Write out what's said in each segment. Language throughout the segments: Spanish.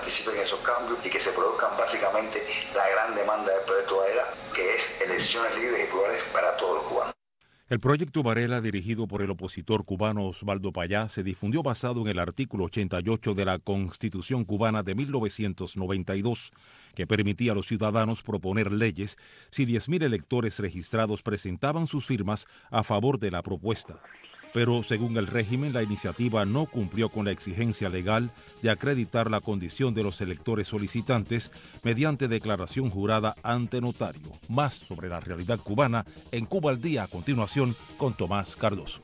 participen en esos cambios y que se produzcan básicamente la gran demanda del proyecto Varela, que es elecciones libres y plurales para todos los cubanos. El proyecto Varela, dirigido por el opositor cubano Osvaldo Payá, se difundió basado en el artículo 88 de la Constitución cubana de 1992, que permitía a los ciudadanos proponer leyes si 10.000 electores registrados presentaban sus firmas a favor de la propuesta. Pero, según el régimen, la iniciativa no cumplió con la exigencia legal de acreditar la condición de los electores solicitantes mediante declaración jurada ante notario. Más sobre la realidad cubana en Cuba al Día, a continuación, con Tomás Cardoso.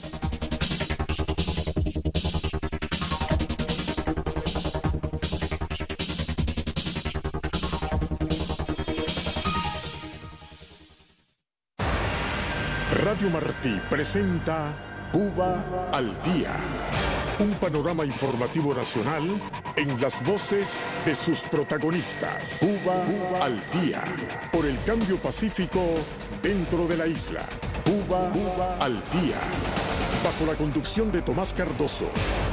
Radio Martí presenta Cuba al Día, un panorama informativo nacional en las voces de sus protagonistas. Cuba al Día, por el cambio pacífico dentro de la isla. Cuba al Día, bajo la conducción de Tomás Cardoso.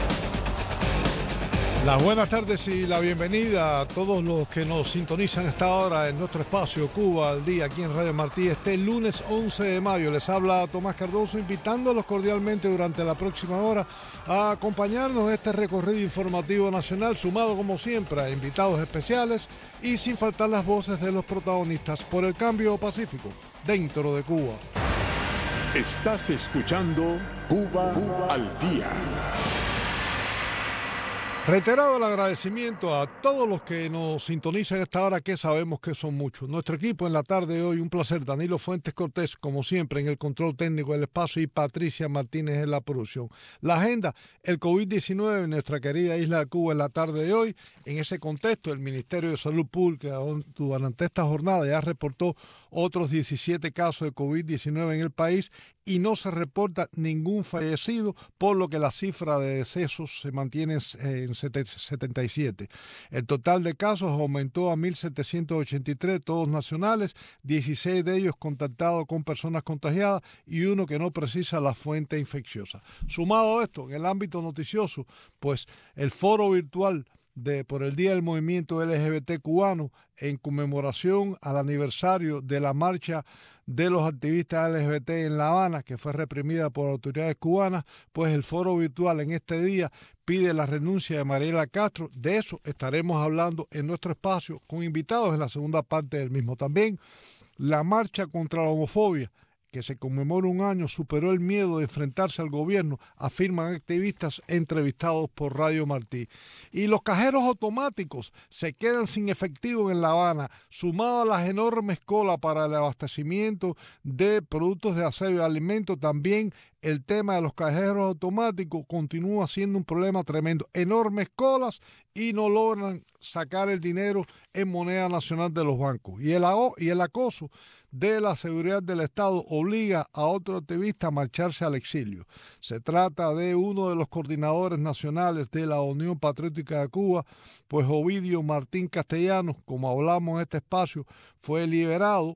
Las buenas tardes y la bienvenida a todos los que nos sintonizan a esta hora en nuestro espacio Cuba al Día, aquí en Radio Martí. Este lunes 11 de mayo les habla Tomás Cardoso, invitándolos cordialmente durante la próxima hora a acompañarnos en este recorrido informativo nacional, sumado como siempre a invitados especiales y sin faltar las voces de los protagonistas por el cambio pacífico dentro de Cuba. Estás escuchando Cuba al Día. Reiterado el agradecimiento a todos los que nos sintonizan a esta hora, que sabemos que son muchos. Nuestro equipo en la tarde de hoy, un placer. Danilo Fuentes Cortés, como siempre, en el control técnico del espacio, y Patricia Martínez en la producción. La agenda, el COVID-19 en nuestra querida isla de Cuba en la tarde de hoy. En ese contexto, el Ministerio de Salud Pública durante esta jornada ya reportó otros 17 casos de COVID-19 en el país y no se reporta ningún fallecido, por lo que la cifra de decesos se mantiene en 77. El total de casos aumentó a 1.783, todos nacionales, 16 de ellos contactados con personas contagiadas y uno que no precisa la fuente infecciosa. Sumado a esto, en el ámbito noticioso, pues el foro virtual por el Día del Movimiento LGBT cubano, en conmemoración al aniversario de la marcha de los activistas LGBT en La Habana, que fue reprimida por autoridades cubanas, pues el foro virtual en este día pide la renuncia de Mariela Castro. De eso estaremos hablando en nuestro espacio con invitados en la segunda parte del mismo. También la marcha contra la homofobia, que se conmemora un año, superó el miedo de enfrentarse al gobierno, afirman activistas entrevistados por Radio Martí. Y los cajeros automáticos se quedan sin efectivo en La Habana, sumado a las enormes colas para el abastecimiento de productos de aseo y alimentos. También el tema de los cajeros automáticos continúa siendo un problema tremendo. Enormes colas y no logran sacar el dinero en moneda nacional de los bancos. Y el acoso de la seguridad del Estado obliga a otro activista a marcharse al exilio. Se trata de uno de los coordinadores nacionales de la Unión Patriótica de Cuba, pues Ovidio Martín Castellanos, como hablamos en este espacio, fue liberado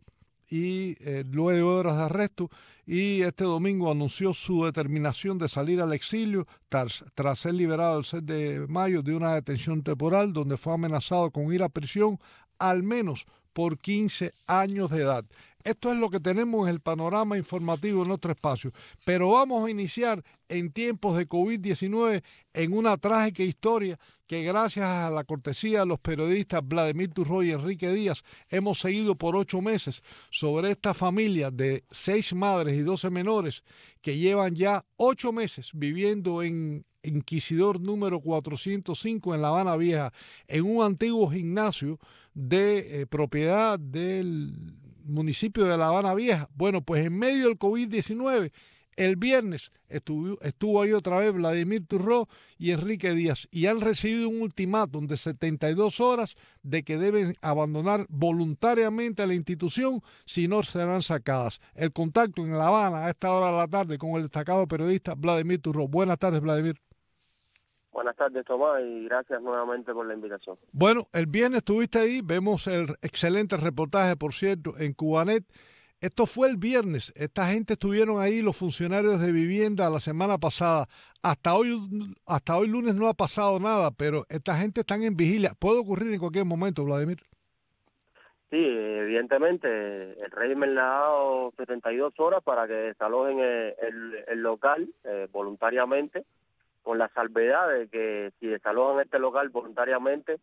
y luego de horas de arresto, y este domingo anunció su determinación de salir al exilio tras ser liberado el 6 de mayo de una detención temporal donde fue amenazado con ir a prisión al menos por 15 años de edad. Esto es lo que tenemos en el panorama informativo en nuestro espacio. Pero vamos a iniciar en tiempos de COVID-19 en una trágica historia que, gracias a la cortesía de los periodistas Vladimir Turro y Enrique Díaz, hemos seguido por 8 meses sobre esta familia de 6 madres y 12 menores que llevan ya 8 meses viviendo en Inquisidor número 405 en La Habana Vieja, en un antiguo gimnasio de propiedad del municipio de La Habana Vieja. Bueno, pues en medio del COVID-19, el viernes estuvo ahí otra vez Vladimir Turro y Enrique Díaz, y han recibido un ultimátum de 72 horas de que deben abandonar voluntariamente la institución, si no serán sacadas. El contacto en La Habana a esta hora de la tarde con el destacado periodista Vladimir Turro. Buenas tardes, Vladimir. Buenas tardes, Tomás, y gracias nuevamente por la invitación. Bueno, el viernes estuviste ahí, vemos el excelente reportaje, por cierto, en Cubanet. Esto fue el viernes. Esta gente estuvieron ahí, los funcionarios de vivienda, la semana pasada. Hasta hoy lunes no ha pasado nada, pero esta gente está en vigilia. Puede ocurrir en cualquier momento, Vladimir. Sí, evidentemente, el régimen le ha dado 72 horas para que desalojen el local voluntariamente, con la salvedad de que si desalojan este local voluntariamente,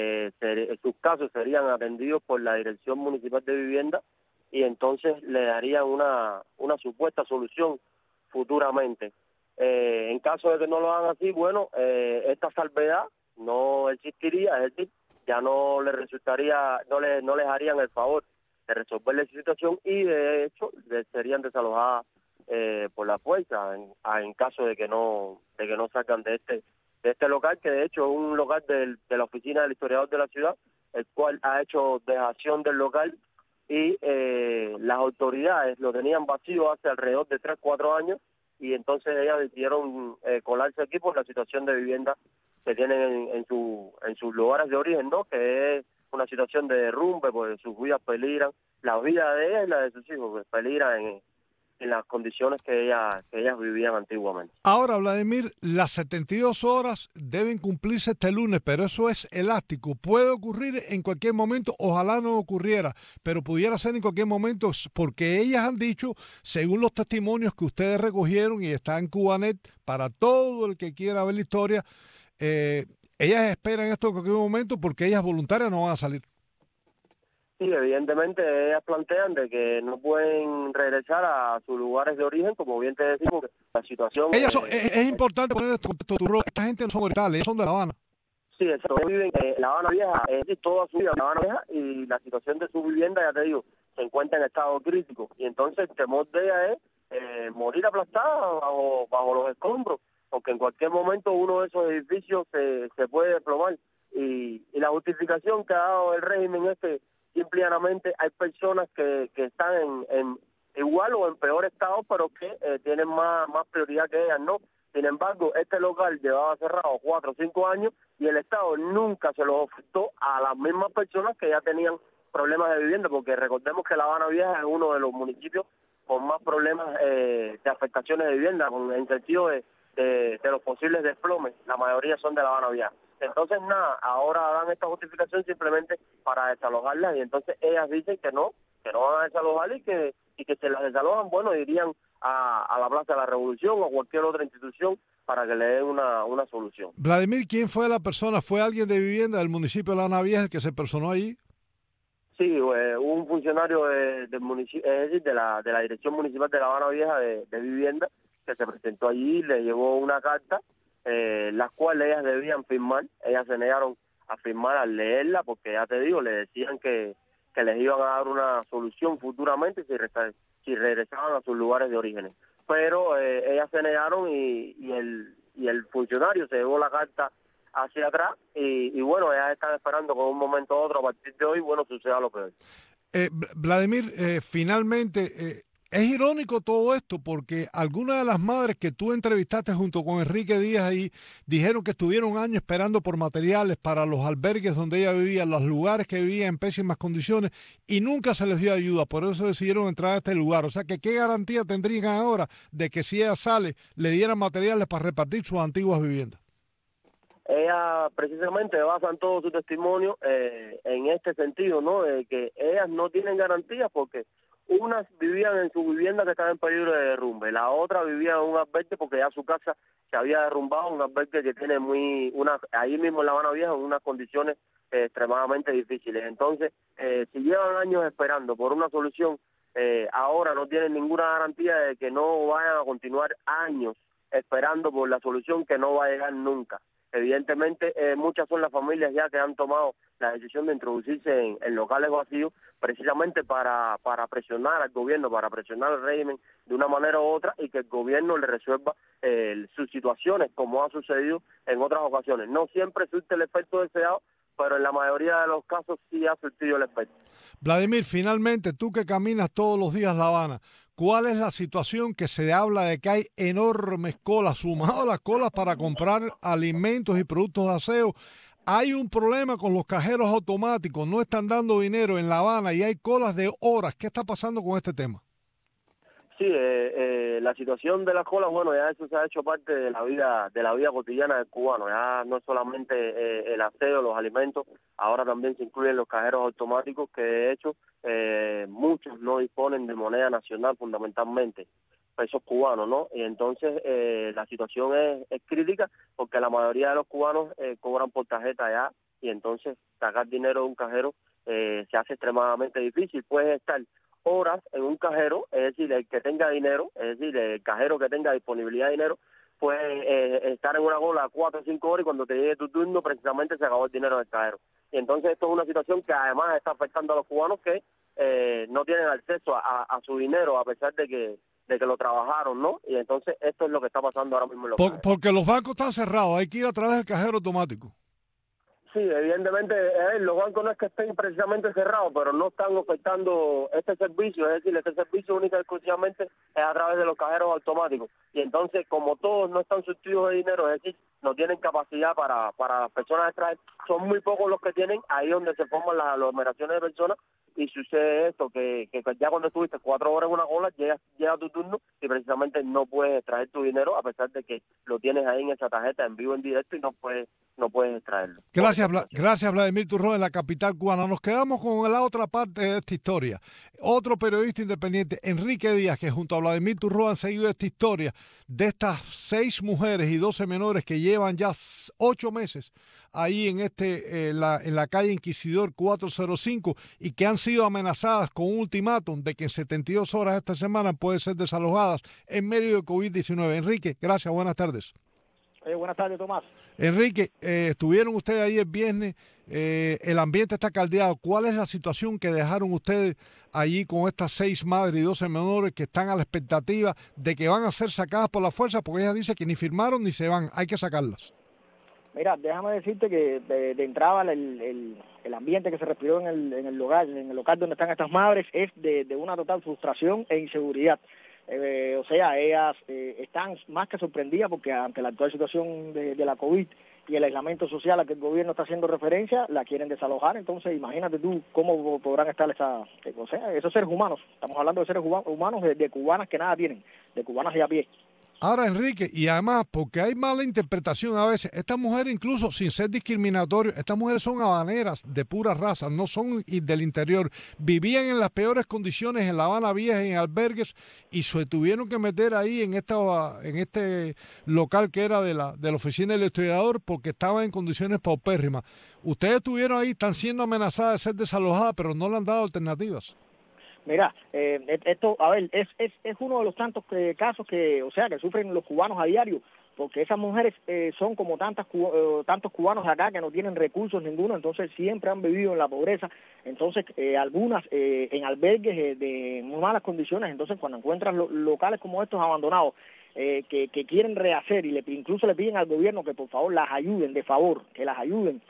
sus casos serían atendidos por la Dirección Municipal de Vivienda y entonces le darían una supuesta solución futuramente. En caso de que no lo hagan así, bueno, esta salvedad no existiría, es decir, ya no les resultaría, no les harían el favor de resolver la situación y de hecho serían desalojadas por la fuerza en caso de que no salgan de este local, que de hecho es un local de la oficina del historiador de la ciudad, el cual ha hecho dejación del local y las autoridades lo tenían vacío hace alrededor de 3-4 años y entonces ellas decidieron colarse aquí por la situación de vivienda que tienen en sus lugares de origen, ¿no? Que es una situación de derrumbe, porque sus vidas peligran, la vida de ellas y la de sus hijos, que peligran en las condiciones que ellas vivían antiguamente. Ahora, Vladimir, las 72 horas deben cumplirse este lunes, pero eso es elástico. Puede ocurrir en cualquier momento, ojalá no ocurriera, pero pudiera ser en cualquier momento, porque ellas han dicho, según los testimonios que ustedes recogieron y está en Cubanet, para todo el que quiera ver la historia, ellas esperan esto en cualquier momento porque ellas voluntarias no van a salir. Sí, evidentemente ellas plantean de que no pueden regresar a sus lugares de origen, como bien te decimos, la situación... Es importante poner esto, esta gente no son orientales, ellos son de La Habana. Sí, exacto, ellos viven en La Habana Vieja, es decir, toda su vida en La Habana Vieja y la situación de su vivienda, ya te digo, se encuentra en estado crítico y entonces el temor de ella es morir aplastada bajo los escombros, porque en cualquier momento uno de esos edificios se puede desplomar y la justificación que ha dado el régimen es que simplemente hay personas que están en igual o en peor estado, pero que tienen más prioridad que ellas, ¿no? Sin embargo, este local llevaba cerrado 4 o 5 años y el Estado nunca se lo ofertó a las mismas personas que ya tenían problemas de vivienda, porque recordemos que La Habana Vieja es uno de los municipios con más problemas de afectaciones de vivienda, en sentido de los posibles desplomes. La mayoría son de La Habana Vieja. Entonces, nada, ahora dan esta justificación simplemente para desalojarlas y entonces ellas dicen que no van a desalojar y que se las desalojan, bueno, irían a la Plaza de la Revolución o a cualquier otra institución para que le den una solución. Vladimir, ¿quién fue la persona? ¿Fue alguien de vivienda del municipio de La Habana Vieja el que se personó allí? Sí, un funcionario del municipio, es decir, de la Dirección Municipal de La Habana Vieja de Vivienda, que se presentó allí, le llevó una carta, las cuales ellas debían firmar. Ellas se negaron a firmar al leerla, porque ya te digo, le decían que les iban a dar una solución futuramente si regresaban a sus lugares de origen. Pero ellas se negaron y el funcionario se llevó la carta hacia atrás y bueno, ellas están esperando que en un momento u otro, a partir de hoy, bueno, suceda lo peor. Vladimir, finalmente, es irónico todo esto porque algunas de las madres que tú entrevistaste junto con Enrique Díaz ahí dijeron que estuvieron años esperando por materiales para los albergues donde ella vivía, los lugares que vivía en pésimas condiciones y nunca se les dio ayuda, por eso decidieron entrar a este lugar. O sea, que ¿qué garantía tendrían ahora de que si ella sale le dieran materiales para repartir sus antiguas viviendas? Ellas precisamente basan todo su testimonio en este sentido, ¿no? De que ellas no tienen garantías porque unas vivían en su vivienda que estaba en peligro de derrumbe, la otra vivía en un albergue porque ya su casa se había derrumbado, un albergue que tiene ahí mismo en La Habana Vieja en unas condiciones extremadamente difíciles. Entonces, si llevan años esperando por una solución, ahora no tienen ninguna garantía de que no vayan a continuar años esperando por la solución que no va a llegar nunca. Evidentemente, muchas son las familias ya que han tomado la decisión de introducirse en locales vacíos precisamente para presionar al gobierno, para presionar al régimen de una manera u otra y que el gobierno le resuelva sus situaciones, como ha sucedido en otras ocasiones. No siempre surte el efecto deseado, pero en la mayoría de los casos sí ha surtido el efecto. Vladimir, finalmente, tú que caminas todos los días La Habana, ¿cuál es la situación que se habla de que hay enormes colas, sumado a las colas para comprar alimentos y productos de aseo? hay un problema con los cajeros automáticos, no están dando dinero en La Habana y hay colas de horas. ¿Qué está pasando con este tema? Sí, la situación de las colas, bueno, ya eso se ha hecho parte de la vida cotidiana del cubano. Ya no es solamente el aseo, los alimentos, ahora también se incluyen los cajeros automáticos, que de hecho muchos no disponen de moneda nacional, fundamentalmente pesos cubanos, ¿no? Y entonces la situación es crítica porque la mayoría de los cubanos cobran por tarjeta ya, y entonces sacar dinero de un cajero se hace extremadamente difícil. Puedes estar horas en un cajero, es decir, el que tenga dinero, es decir, el cajero que tenga disponibilidad de dinero, puede estar en una cola 4 o 5 horas y cuando te llegue tu turno precisamente se acabó el dinero del cajero. Y entonces esto es una situación que además está afectando a los cubanos que no tienen acceso a su dinero a pesar de que lo trabajaron, ¿no? Y entonces esto es lo que está pasando ahora mismo en los cajeros. Porque los bancos están cerrados, hay que ir a través del cajero automático. Sí, evidentemente los bancos no es que estén precisamente cerrados, pero no están ofertando este servicio, es decir, este servicio única y exclusivamente es a través de los cajeros automáticos. Y entonces, como todos no están surtidos de dinero, es decir, no tienen capacidad para las personas extraer, son muy pocos los que tienen, ahí donde se forman las aglomeraciones de personas, y sucede esto, que ya cuando estuviste 4 horas en una cola, llega tu turno y precisamente no puedes extraer tu dinero a pesar de que lo tienes ahí en esa tarjeta en vivo, en directo, y no puedes extraerlo. Gracias, Vladimir Turrón, en la capital cubana. Nos quedamos con la otra parte de esta historia. Otro periodista independiente, Enrique Díaz, que junto a Vladimir Turrón han seguido esta historia de estas 6 mujeres y 12 menores que llevan ya 8 meses ahí en la calle Inquisidor 405 y que han sido amenazadas con un ultimátum de que en 72 horas esta semana pueden ser desalojadas en medio de COVID-19. Enrique, gracias, buenas tardes. Buenas tardes, Tomás. Enrique, estuvieron ustedes ahí el viernes, el ambiente está caldeado. ¿Cuál es la situación que dejaron ustedes allí con estas 6 madres y 12 menores que están a la expectativa de que van a ser sacadas por la fuerza? Porque ella dice que ni firmaron ni se van, hay que sacarlas. Mira, déjame decirte que de entrada el ambiente que se respiró en el local donde están estas madres es de una total frustración e inseguridad. O sea, ellas están más que sorprendidas porque ante la actual situación de la COVID y el aislamiento social a que el gobierno está haciendo referencia, la quieren desalojar. Entonces, imagínate tú cómo podrán estar esos seres humanos. Estamos hablando de seres humanos de cubanas que nada tienen, de cubanas de a pie. Ahora, Enrique, y además, porque hay mala interpretación a veces, estas mujeres, incluso sin ser discriminatorios, estas mujeres son habaneras de pura raza, no son del interior, vivían en las peores condiciones en La Habana Vieja, en albergues, y se tuvieron que meter ahí en este local que era de la oficina del historiador, porque estaban en condiciones paupérrimas. Ustedes estuvieron ahí, están siendo amenazadas de ser desalojadas, pero no le han dado alternativas. Mira, esto, a ver, es uno de los tantos casos que sufren los cubanos a diario, porque esas mujeres son como tantos cubanos acá que no tienen recursos ninguno, entonces siempre han vivido en la pobreza, entonces algunas en albergues de muy malas condiciones, entonces cuando encuentran locales como estos abandonados, que quieren rehacer y incluso le piden al gobierno que por favor las ayuden, de favor, que las ayuden.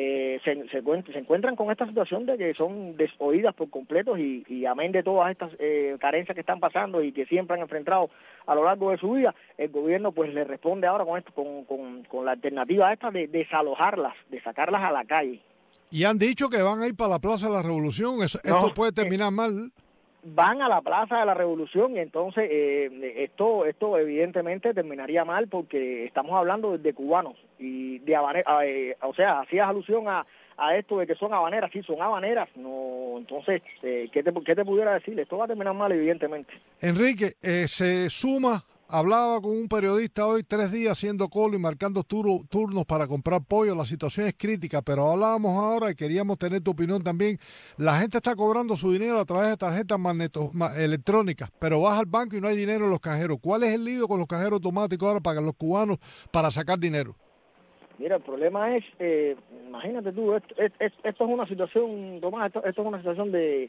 Se encuentran con esta situación de que son desoídas por completo y amén de todas estas carencias que están pasando y que siempre han enfrentado a lo largo de su vida, el gobierno pues le responde ahora con la alternativa esta de desalojarlas, de sacarlas a la calle. Y han dicho que van a ir para la Plaza de la Revolución. Esto puede terminar mal. Van a la Plaza de la Revolución y entonces esto evidentemente terminaría mal porque estamos hablando de cubanos y de habaneras, hacías alusión a esto de que son habaneras, sí, son habaneras, no, entonces, ¿qué te pudiera decir? Esto va a terminar mal, evidentemente. Enrique, se suma, hablaba con un periodista hoy 3 días haciendo cola y marcando turnos para comprar pollo, la situación es crítica, pero hablábamos ahora y queríamos tener tu opinión también. La gente está cobrando su dinero a través de tarjetas electrónicas, pero vas al banco y no hay dinero en los cajeros. ¿Cuál es el lío con los cajeros automáticos ahora para los cubanos para sacar dinero? Mira, el problema es, imagínate tú, esto es una situación, Tomás, esto es una situación de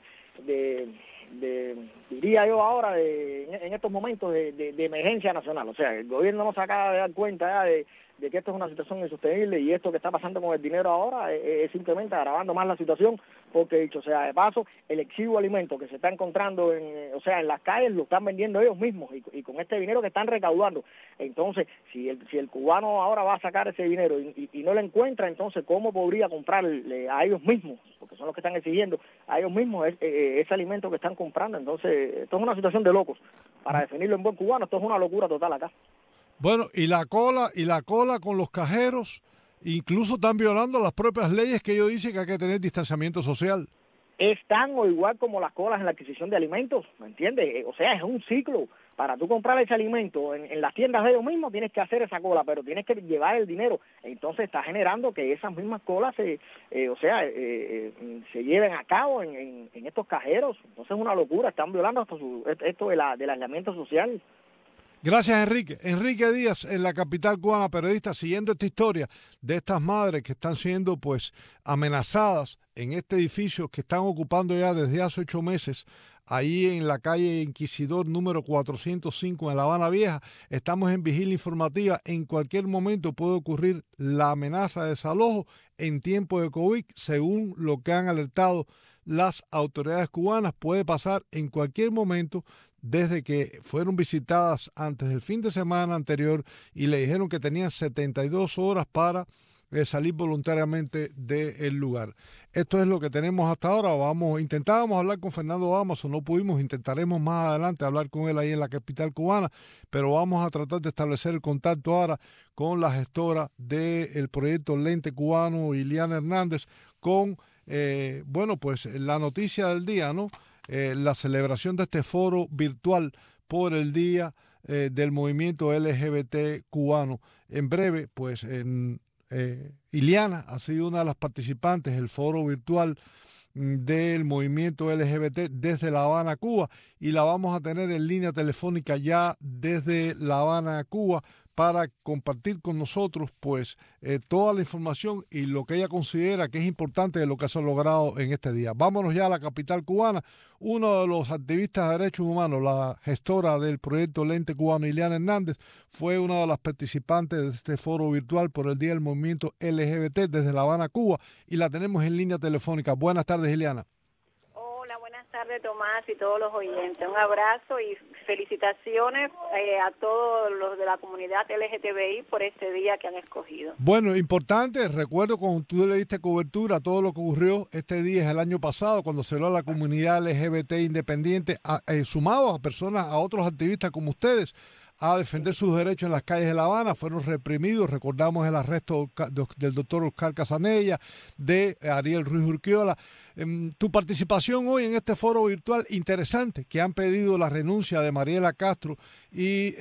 diría yo ahora, en estos momentos de emergencia nacional. O sea, el gobierno no se acaba de dar cuenta ya que esto es una situación insostenible, y esto que está pasando con el dinero ahora es simplemente agravando más la situación, porque dicho sea de paso, el exiguo alimento que se está encontrando en las calles lo están vendiendo ellos mismos, y con este dinero que están recaudando. Entonces, si el cubano ahora va a sacar ese dinero y no lo encuentra, entonces ¿cómo podría comprarle a ellos mismos, porque son los que están exigiendo a ellos mismos ese alimento que están comprando? Entonces, esto es una situación de locos. Para definirlo en buen cubano, esto es una locura total acá. Bueno, y la cola con los cajeros, incluso están violando las propias leyes que ellos dicen que hay que tener distanciamiento social. Es tan o igual como las colas en la adquisición de alimentos, ¿me entiendes? O sea, es un ciclo. Para tú comprar ese alimento en las tiendas de ellos mismos tienes que hacer esa cola, pero tienes que llevar el dinero. Entonces está generando que esas mismas colas se lleven a cabo en estos cajeros. Entonces es una locura, están violando esto del aislamiento social. Gracias, Enrique. Enrique Díaz, en la capital cubana, periodista, siguiendo esta historia de estas madres que están siendo pues amenazadas en este edificio que están ocupando ya desde hace 8 meses, ahí en la calle Inquisidor número 405 en La Habana Vieja. Estamos en vigilia informativa. En cualquier momento puede ocurrir la amenaza de desalojo en tiempo de COVID, según lo que han alertado las autoridades cubanas. Puede pasar en cualquier momento, desde que fueron visitadas antes del fin de semana anterior y le dijeron que tenían 72 horas para salir voluntariamente del lugar. Esto es lo que tenemos hasta ahora. Intentábamos hablar con Fernando Damaso, no pudimos, intentaremos más adelante hablar con él ahí en la capital cubana, pero vamos a tratar de establecer el contacto ahora con la gestora del proyecto Lente Cubano, Iliana Hernández, con, pues la noticia del día, ¿no? La celebración de este foro virtual por el Día del Movimiento LGBT cubano. En breve, pues Iliana ha sido una de las participantes del foro virtual del movimiento LGBT desde La Habana, Cuba, y la vamos a tener en línea telefónica ya desde La Habana, Cuba, para compartir con nosotros pues toda la información y lo que ella considera que es importante de lo que se ha logrado en este día. Vámonos ya a la capital cubana. Uno de los activistas de derechos humanos, la gestora del proyecto Lente Cubano, Iliana Hernández, fue una de las participantes de este foro virtual por el Día del Movimiento LGBT desde La Habana, Cuba, y la tenemos en línea telefónica. Buenas tardes, Iliana. Hola, buenas tardes, Tomás, y todos los oyentes. Un abrazo y felicitaciones a todos los de la comunidad LGTBI por este día que han escogido. Bueno, importante, recuerdo cuando tú le diste cobertura a todo lo que ocurrió este día, el año pasado, cuando se habló a la comunidad LGBT independiente, sumado a personas, a otros activistas como ustedes, a defender sus derechos en las calles de La Habana. Fueron reprimidos. Recordamos el arresto del doctor Oscar Casanella, de Ariel Ruiz Urquiola. Tu participación hoy en este foro virtual interesante, que han pedido la renuncia de Mariela Castro y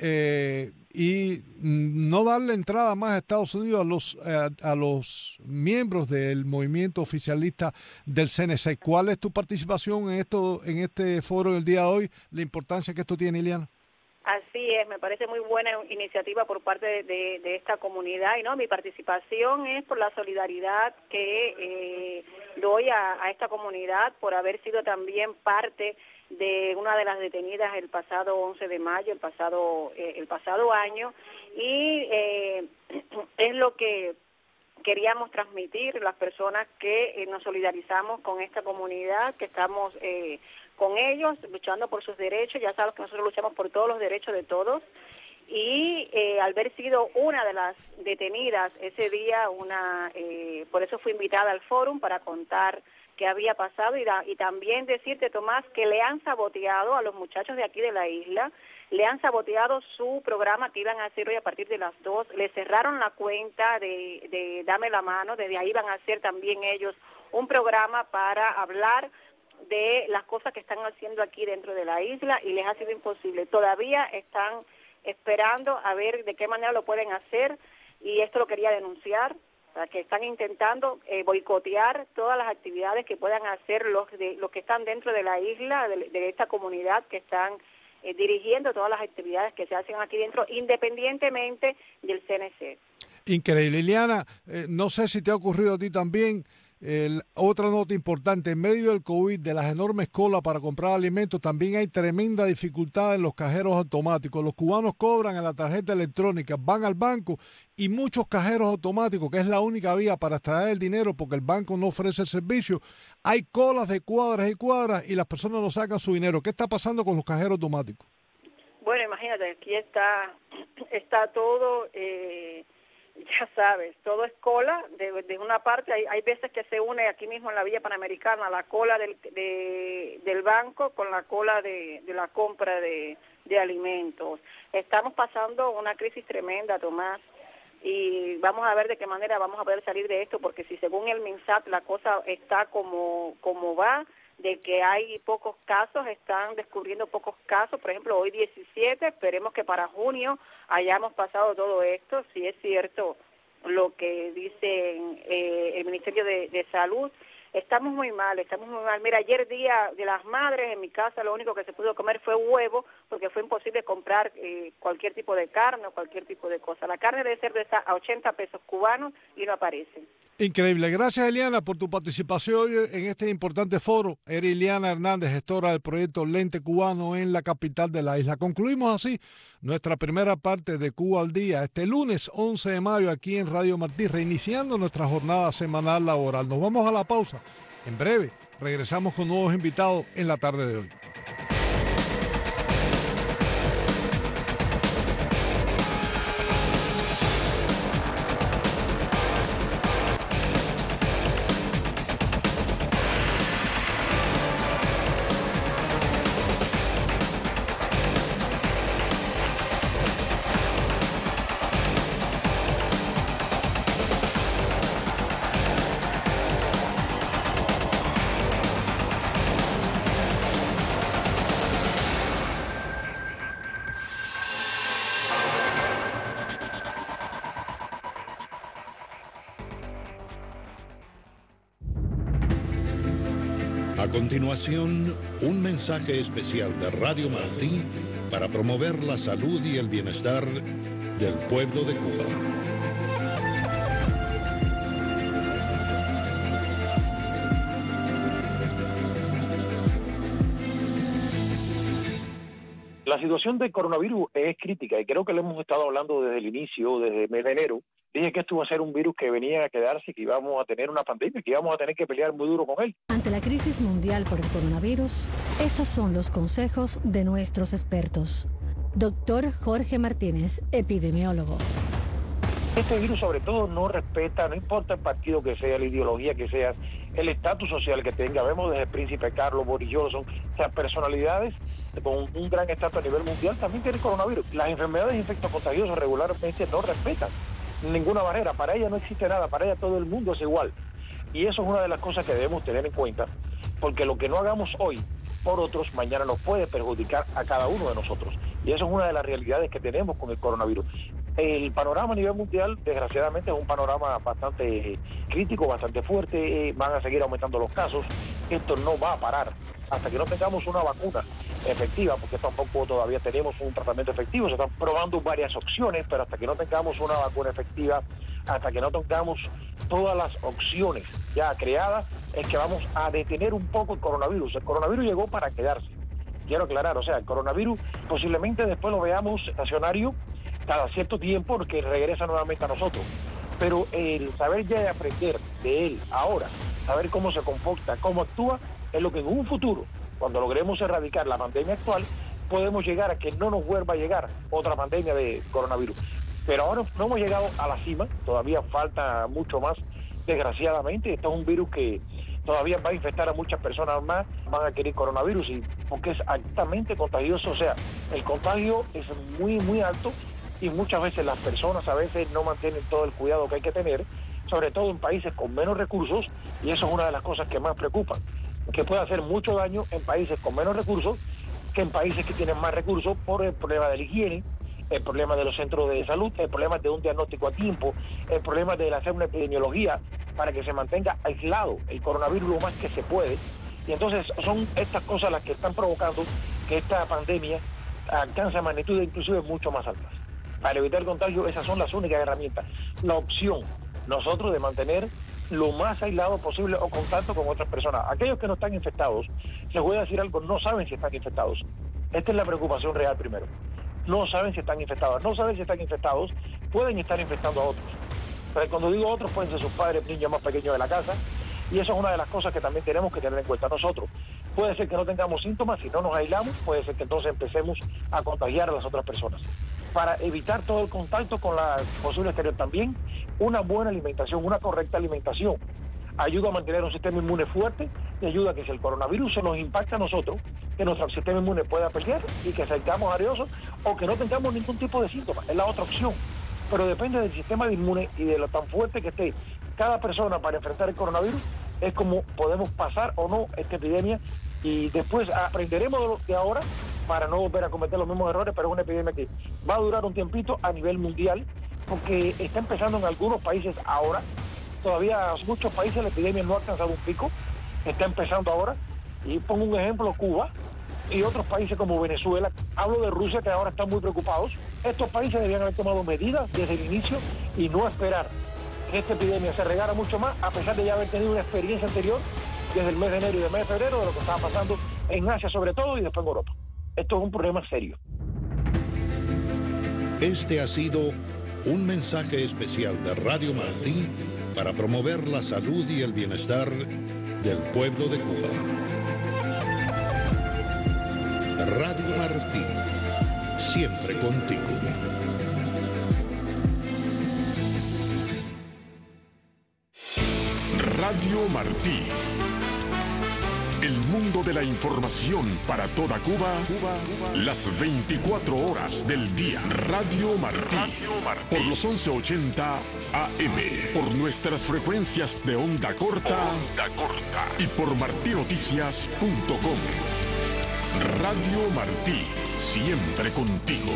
no darle entrada más a Estados Unidos a los miembros del movimiento oficialista del CNC. ¿Cuál es tu participación en este foro del día de hoy? La importancia que esto tiene, Iliana. Así es, me parece muy buena iniciativa por parte de esta comunidad, y no, mi participación es por la solidaridad que doy a esta comunidad por haber sido también parte de una de las detenidas el pasado 11 de mayo, el pasado año, y es lo que queríamos transmitir las personas que nos solidarizamos con esta comunidad, que estamos con ellos, luchando por sus derechos. Ya sabes que nosotros luchamos por todos los derechos de todos, y al haber sido una de las detenidas ese día, por eso fui invitada al fórum para contar qué había pasado, y también decirte, Tomás, que le han saboteado a los muchachos de aquí de la isla, le han saboteado su programa que iban a hacer hoy a partir de las 2, le cerraron la cuenta de Dame la Mano, desde ahí van a hacer también ellos un programa para hablar de las cosas que están haciendo aquí dentro de la isla, y les ha sido imposible. Todavía están esperando a ver de qué manera lo pueden hacer, y esto lo quería denunciar, o sea, que están intentando boicotear todas las actividades que puedan hacer los que están dentro de la isla, de esta comunidad, que están dirigiendo todas las actividades que se hacen aquí dentro, independientemente del CNC. Increíble. Liliana, no sé si te ha ocurrido a ti también. Otra nota importante, en medio del COVID, de las enormes colas para comprar alimentos, también hay tremenda dificultad en los cajeros automáticos. Los cubanos cobran en la tarjeta electrónica, van al banco y muchos cajeros automáticos, que es la única vía para extraer el dinero porque el banco no ofrece el servicio, hay colas de cuadras y cuadras y las personas no sacan su dinero. ¿Qué está pasando con los cajeros automáticos? Bueno, imagínate, aquí está todo... ya sabes, todo es cola, de una parte, hay veces que se une aquí mismo en la Vía Panamericana la cola del banco con la cola de la compra de alimentos. Estamos pasando una crisis tremenda, Tomás, y vamos a ver de qué manera vamos a poder salir de esto, porque si según el MinSat la cosa está como va, de que hay pocos casos, están descubriendo pocos casos, por ejemplo, hoy 17, esperemos que para junio hayamos pasado todo esto, si es cierto lo que dice el Ministerio de Salud. Estamos muy mal. Mira, ayer Día de las Madres, en mi casa lo único que se pudo comer fue huevo, porque fue imposible comprar cualquier tipo de carne o cualquier tipo de cosa. La carne debe ser de a 80 pesos cubanos y no aparece. Increíble. Gracias, Eliana, por tu participación hoy en este importante foro. Era Eliana Hernández, gestora del proyecto Lente Cubano en la capital de la isla. Concluimos así nuestra primera parte de Cuba al Día, este lunes 11 de mayo aquí en Radio Martí, reiniciando nuestra jornada semanal laboral. Nos vamos a la pausa. En breve regresamos con nuevos invitados en la tarde de hoy. A continuación, un mensaje especial de Radio Martí para promover la salud y el bienestar del pueblo de Cuba. La situación del coronavirus es crítica y creo que lo hemos estado hablando desde el inicio, desde el mes de enero. Dije que esto iba a ser un virus que venía a quedarse, que íbamos a tener una pandemia, que íbamos a tener que pelear muy duro con él. Ante la crisis mundial por el coronavirus, estos son los consejos de nuestros expertos. Doctor Jorge Martínez, epidemiólogo. Este virus sobre todo no respeta, no importa el partido que sea, la ideología que sea, el estatus social que tenga. Vemos desde el príncipe Carlos, Boris Johnson, o sea, personalidades con un gran estatus a nivel mundial también tienen coronavirus. Las enfermedades infectocontagiosas regularmente no respetan ninguna barrera, para ella no existe nada, para ella todo el mundo es igual. Y eso es una de las cosas que debemos tener en cuenta, porque lo que no hagamos hoy por otros, mañana nos puede perjudicar a cada uno de nosotros. Y eso es una de las realidades que tenemos con el coronavirus. El panorama a nivel mundial, desgraciadamente, es un panorama bastante crítico, bastante fuerte. Van a seguir aumentando los casos. Esto no va a parar hasta que no tengamos una vacuna efectiva, porque tampoco todavía tenemos un tratamiento efectivo. Se están probando varias opciones, pero hasta que no tengamos una vacuna efectiva, hasta que no tengamos todas las opciones ya creadas, es que vamos a detener un poco el coronavirus. El coronavirus llegó para quedarse. Quiero aclarar, o sea, el coronavirus posiblemente después lo veamos estacionario cada cierto tiempo, porque regresa nuevamente a nosotros. Pero el saber ya y aprender de él ahora, saber cómo se comporta, cómo actúa, es lo que en un futuro, cuando logremos erradicar la pandemia actual, podemos llegar a que no nos vuelva a llegar otra pandemia de coronavirus. Pero ahora no hemos llegado a la cima, todavía falta mucho más, desgraciadamente. Esto es un virus que todavía va a infectar a muchas personas más, van a adquirir coronavirus, y porque es altamente contagioso, o sea, el contagio es muy, muy alto, y muchas veces las personas a veces no mantienen todo el cuidado que hay que tener, sobre todo en países con menos recursos, y eso es una de las cosas que más preocupan, que puede hacer mucho daño en países con menos recursos que en países que tienen más recursos, por el problema de la higiene, el problema de los centros de salud, el problema de un diagnóstico a tiempo, el problema de hacer una epidemiología para que se mantenga aislado el coronavirus lo más que se puede. Y entonces son estas cosas las que están provocando que esta pandemia alcance magnitudes inclusive mucho más altas. Para evitar el contagio, esas son las únicas herramientas. La opción, nosotros, de mantener lo más aislado posible o contacto con otras personas. Aquellos que no están infectados, les voy a decir algo, no saben si están infectados. Esta es la preocupación real primero. No saben si están infectados. No saben si están infectados, pueden estar infectando a otros. Pero cuando digo otros, pueden ser sus padres, niños más pequeños de la casa, y eso es una de las cosas que también tenemos que tener en cuenta nosotros. Puede ser que no tengamos síntomas, si no nos aislamos, puede ser que entonces empecemos a contagiar a las otras personas. Para evitar todo el contacto con la posible exterior también, una buena alimentación, una correcta alimentación, ayuda a mantener un sistema inmune fuerte y ayuda a que si el coronavirus se nos impacta a nosotros, que nuestro sistema inmune pueda pelear y que salgamos areosos o que no tengamos ningún tipo de síntomas. Es la otra opción. Pero depende del sistema inmune y de lo tan fuerte que esté cada persona para enfrentar el coronavirus, es como podemos pasar o no esta epidemia, y después aprenderemos de ahora para no volver a cometer los mismos errores, pero es una epidemia que va a durar un tiempito a nivel mundial, porque está empezando en algunos países ahora, todavía en muchos países la epidemia no ha alcanzado un pico, está empezando ahora, y pongo un ejemplo, Cuba y otros países como Venezuela, hablo de Rusia que ahora están muy preocupados. Estos países debían haber tomado medidas desde el inicio y no esperar que esta epidemia se regara mucho más, a pesar de ya haber tenido una experiencia anterior desde el mes de enero y el mes de febrero de lo que estaba pasando en Asia sobre todo y después en Europa. Esto es un problema serio. Este ha sido un mensaje especial de Radio Martí para promover la salud y el bienestar del pueblo de Cuba. Radio Martí, siempre contigo. Radio Martí. El mundo de la información para toda Cuba, las 24 horas del día. Radio Martí. Por los 1180 AM. Por nuestras frecuencias de onda corta. Y por martinoticias.com. Radio Martí. Siempre contigo.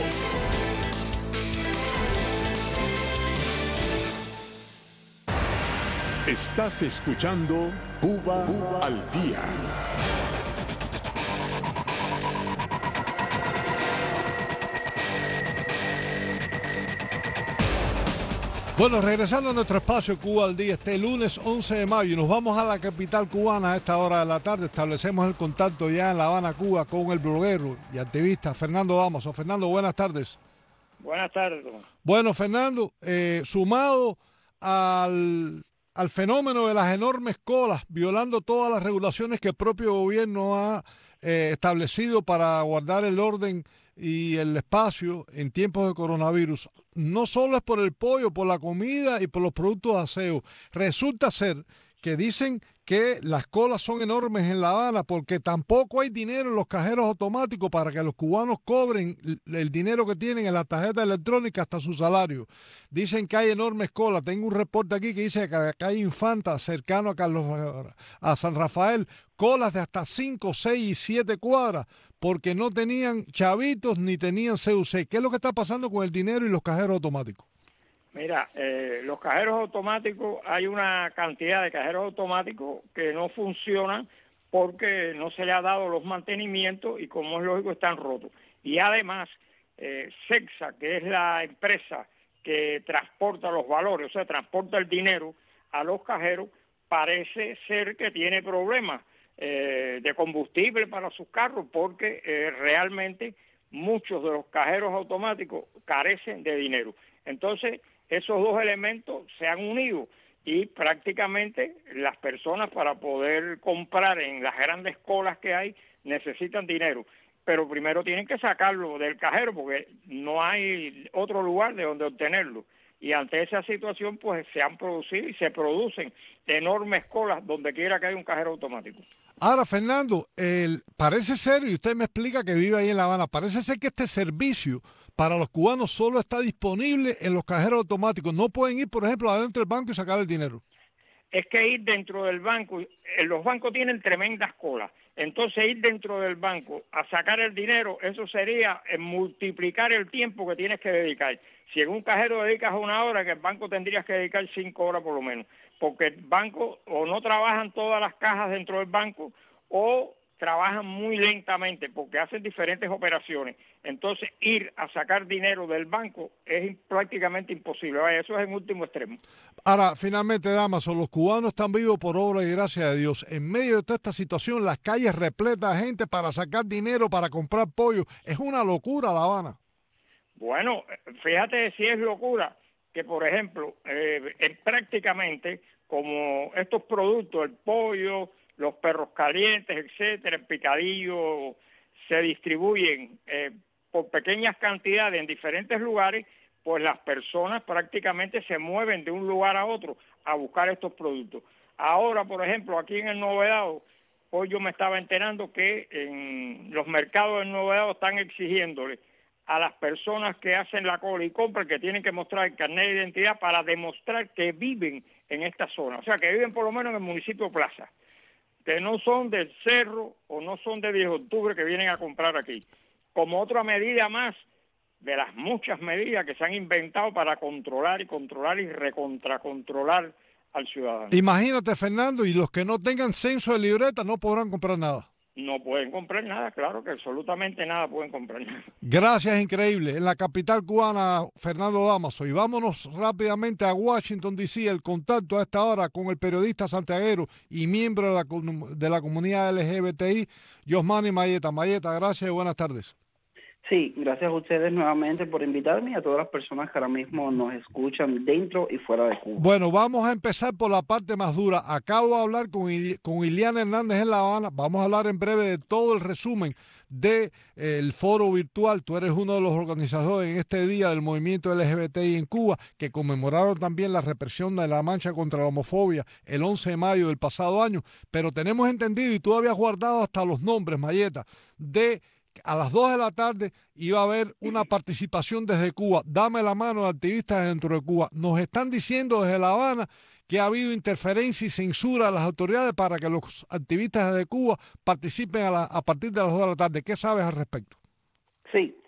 Estás escuchando Cuba al Día. Bueno, regresando a nuestro espacio Cuba al Día, este lunes 11 de mayo, y nos vamos a la capital cubana a esta hora de la tarde. Establecemos el contacto ya en La Habana, Cuba, con el bloguero y activista Fernando Damaso. Fernando, buenas tardes. Buenas tardes. Bueno, Fernando, sumado al fenómeno de las enormes colas, violando todas las regulaciones que el propio gobierno ha establecido para guardar el orden y el espacio en tiempos de coronavirus, no solo es por el pollo, por la comida y por los productos de aseo. Resulta ser que dicen que las colas son enormes en La Habana porque tampoco hay dinero en los cajeros automáticos para que los cubanos cobren el dinero que tienen en la tarjeta electrónica hasta su salario. Dicen que hay enormes colas. Tengo un reporte aquí que dice que acá hay Infanta, cercano a San Rafael, colas de hasta 5, 6 y 7 cuadras porque no tenían chavitos ni tenían CUC. ¿Qué es lo que está pasando con el dinero y los cajeros automáticos? Mira, los cajeros automáticos, hay una cantidad de cajeros automáticos que no funcionan porque no se le ha dado los mantenimientos y, como es lógico, están rotos. Y además, Cexa, que es la empresa que transporta los valores, o sea, transporta el dinero a los cajeros, parece ser que tiene problemas de combustible para sus carros porque realmente muchos de los cajeros automáticos carecen de dinero. Entonces, esos dos elementos se han unido y prácticamente las personas para poder comprar en las grandes colas que hay necesitan dinero, pero primero tienen que sacarlo del cajero porque no hay otro lugar de donde obtenerlo. Y ante esa situación pues se han producido y se producen enormes colas donde quiera que haya un cajero automático. Ahora, Fernando, parece ser, y usted me explica que vive ahí en La Habana, parece ser que este servicio para los cubanos solo está disponible en los cajeros automáticos. No pueden ir, por ejemplo, adentro del banco y sacar el dinero. Es que ir dentro del banco, los bancos tienen tremendas colas, entonces ir dentro del banco a sacar el dinero, eso sería multiplicar el tiempo que tienes que dedicar. Si en un cajero dedicas 1 hora, que el banco tendrías que dedicar 5 horas por lo menos, porque el banco o no trabajan todas las cajas dentro del banco o trabajan muy lentamente porque hacen diferentes operaciones. Entonces, ir a sacar dinero del banco es prácticamente imposible. Vaya, eso es en último extremo. Ahora, finalmente, Damaso, los cubanos están vivos por obra y gracia de Dios. En medio de toda esta situación, las calles repletas de gente para sacar dinero, para comprar pollo. Es una locura La Habana. Bueno, fíjate si es locura que, por ejemplo, prácticamente como estos productos, el pollo, los perros calientes, etcétera, el picadillo, se distribuyen por pequeñas cantidades en diferentes lugares, pues las personas prácticamente se mueven de un lugar a otro a buscar estos productos. Ahora, por ejemplo, aquí en el Nuevo Vedado, hoy yo me estaba enterando que en los mercados del Nuevo Vedado están exigiéndole a las personas que hacen la cola y compran que tienen que mostrar el carnet de identidad para demostrar que viven en esta zona, o sea, que viven por lo menos en el municipio Plaza, que no son del Cerro o no son de 10 de octubre que vienen a comprar aquí, como otra medida más de las muchas medidas que se han inventado para controlar y recontracontrolar al ciudadano. Imagínate, Fernando, y los que no tengan censo de libreta no podrán comprar nada. No pueden comprar nada, claro que absolutamente nada pueden comprar nada. Gracias, increíble. En la capital cubana, Fernando Damaso. Y vámonos rápidamente a Washington, D.C., el contacto a esta hora con el periodista santiaguero y miembro de la comunidad LGBTI, Yosmani Mayeta. Mayeta, gracias y buenas tardes. Sí, gracias a ustedes nuevamente por invitarme y a todas las personas que ahora mismo nos escuchan dentro y fuera de Cuba. Bueno, vamos a empezar por la parte más dura. Acabo de hablar con Iliana Hernández en La Habana. Vamos a hablar en breve de todo el resumen del foro virtual. Tú eres uno de los organizadores en este día del movimiento LGBTI en Cuba, que conmemoraron también la represión de la marcha contra la homofobia el 11 de mayo del pasado año. Pero tenemos entendido, y tú habías guardado hasta los nombres, Mayeta, de a las 2 de la tarde iba a haber una participación desde Cuba. Dame la mano de activistas dentro de Cuba. Nos están diciendo desde La Habana que ha habido interferencia y censura a las autoridades para que los activistas de Cuba participen a partir de las 2 de la tarde. ¿Qué sabes al respecto? Sí,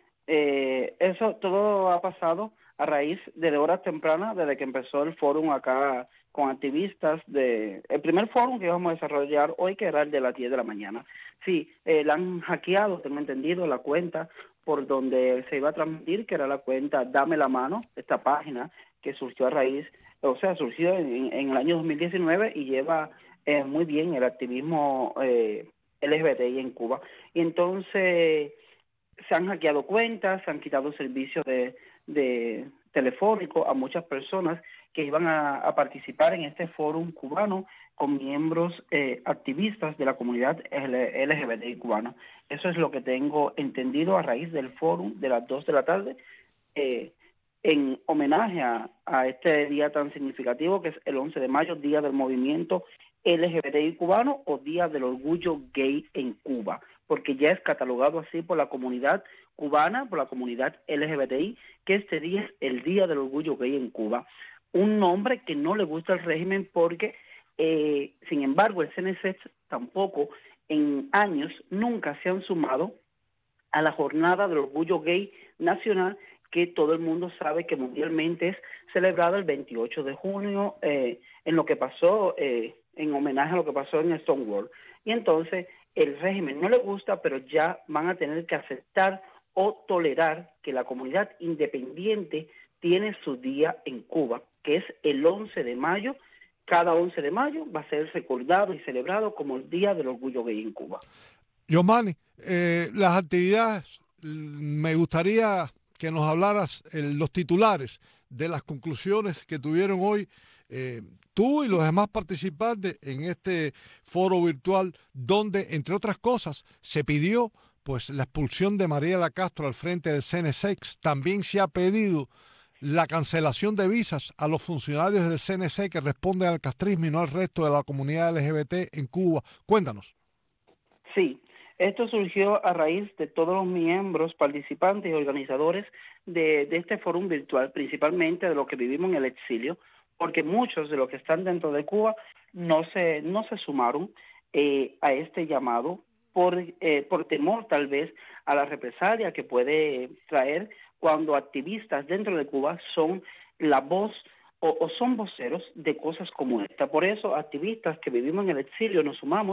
eso todo ha pasado a raíz de horas tempranas, desde que empezó el fórum acá con activistas el primer fórum que íbamos a desarrollar hoy, que era el de las 10 de la mañana. Sí, la han hackeado, tengo entendido, la cuenta por donde se iba a transmitir, que era la cuenta Dame la Mano, esta página que surgió a raíz, o sea, surgió en el año 2019 y lleva muy bien el activismo LGBTI en Cuba. Y entonces se han hackeado cuentas, se han quitado servicios de telefónico a muchas personas que iban a participar en este fórum cubano con miembros activistas de la comunidad LGBTI cubana. Eso es lo que tengo entendido a raíz del fórum de las 2 de la tarde, en homenaje a este día tan significativo que es el 11 de mayo, Día del Movimiento LGBTI cubano o Día del Orgullo Gay en Cuba, porque ya es catalogado así por la comunidad cubana, por la comunidad LGBTI, que este día es el Día del Orgullo Gay en Cuba. Un nombre que no le gusta al régimen porque, sin embargo, el CNC tampoco en años nunca se han sumado a la jornada del orgullo gay nacional, que todo el mundo sabe que mundialmente es celebrada el 28 de junio, en lo que pasó, en homenaje a lo que pasó en Stonewall. Y entonces el régimen no le gusta, pero ya van a tener que aceptar o tolerar que la comunidad independiente tiene su día en Cuba, que es el 11 de mayo. Cada 11 de mayo va a ser recordado y celebrado como el Día del Orgullo Gay en Cuba. Yosmani, las actividades, me gustaría que nos hablaras los titulares de las conclusiones que tuvieron hoy tú y los demás participantes en este foro virtual, donde, entre otras cosas, se pidió pues la expulsión de Mariela Castro al frente del CNC. También se ha pedido la cancelación de visas a los funcionarios del CNC que responden al castrismo y no al resto de la comunidad LGBT en Cuba. Cuéntanos. Sí, esto surgió a raíz de todos los miembros, participantes y organizadores de este foro virtual, principalmente de los que vivimos en el exilio, porque muchos de los que están dentro de Cuba no se sumaron a este llamado por temor tal vez a la represalia que puede traer cuando activistas dentro de Cuba son la voz o son voceros de cosas como esta. Por eso, activistas que vivimos en el exilio nos sumamos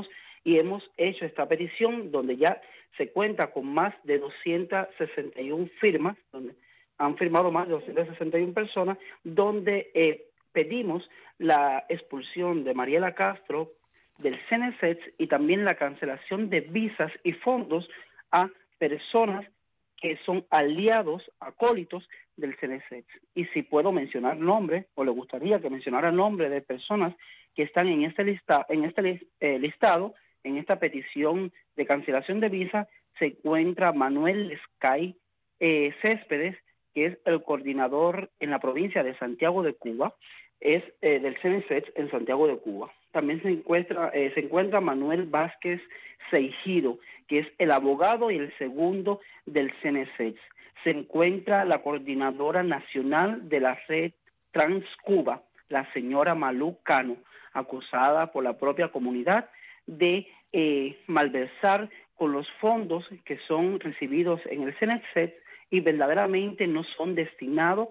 y hemos hecho esta petición donde ya se cuenta con más de 261 firmas, donde han firmado más de 261 personas, donde pedimos la expulsión de Mariela Castro del CNSET y también la cancelación de visas y fondos a personas que son aliados, acólitos del CNSET. Y si puedo mencionar nombres, o le gustaría que mencionara nombres de personas que están en este listado, en esta petición de cancelación de visa, se encuentra Manuel Sky Céspedes, que es el coordinador en la provincia de Santiago de Cuba, es del CNSET en Santiago de Cuba. También se encuentra Manuel Vázquez Seijido, que es el abogado y el segundo del CNSET. Se encuentra la coordinadora nacional de la red Transcuba, la señora Malú Cano, acusada por la propia comunidad de malversar con los fondos que son recibidos en el CNSET y verdaderamente no son destinados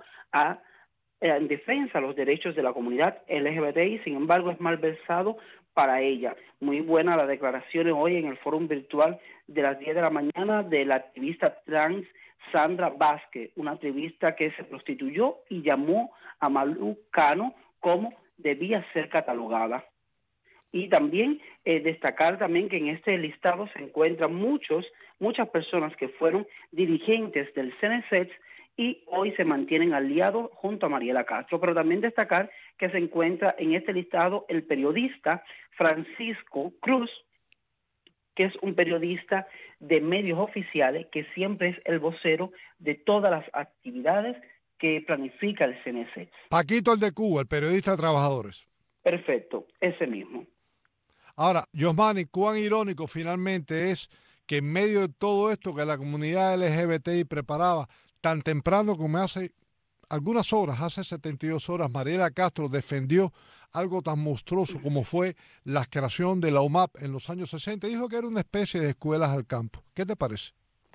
en defensa de los derechos de la comunidad LGBTI, sin embargo es malversado para ella. Muy buena las declaraciones hoy en el foro virtual de las 10 de la mañana de la activista trans Sandra Vázquez, una activista que se prostituyó y llamó a Malú Cano como debía ser catalogada. Y también destacar también que en este listado se encuentran muchas personas que fueron dirigentes del CNSET y hoy se mantienen aliados junto a Mariela Castro, pero también destacar que se encuentra en este listado el periodista Francisco Cruz, que es un periodista de medios oficiales que siempre es el vocero de todas las actividades que planifica el CNSET. Paquito, el de Cuba, el periodista de trabajadores. Perfecto, ese mismo. Ahora, Yosmani, cuán irónico finalmente es que en medio de todo esto que la comunidad LGBTI preparaba, tan temprano como hace algunas horas, hace 72 horas, Mariela Castro defendió algo tan monstruoso como fue la creación de la UMAP en los años 60. Dijo que era una especie de escuelas al campo. ¿Qué te parece?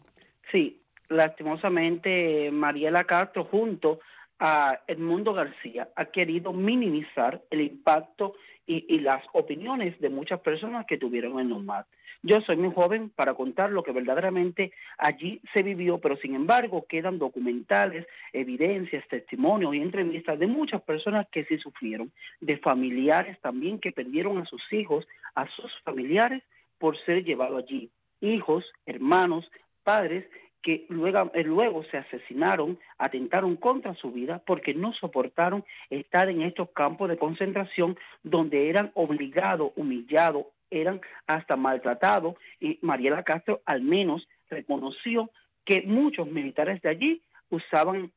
Sí, lastimosamente Mariela Castro junto a Edmundo García ha querido minimizar el impacto y las opiniones de muchas personas que tuvieron en la UMAP. Yo soy muy joven para contar lo que verdaderamente allí se vivió, pero sin embargo quedan documentales, evidencias, testimonios y entrevistas de muchas personas que sí sufrieron, de familiares también que perdieron a sus hijos, a sus familiares por ser llevados allí, hijos, hermanos, padres que luego se asesinaron, atentaron contra su vida porque no soportaron estar en estos campos de concentración donde eran obligados, humillados, eran hasta maltratados, y Mariela Castro al menos reconoció que muchos militares de allí usaban